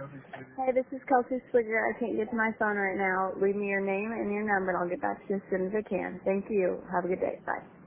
Hey, this is Kelsey Swigger. I can't get to my phone right now. Leave me your name and your number, and I'll get back to you as soon as I can. Thank you. Have a good day. Bye.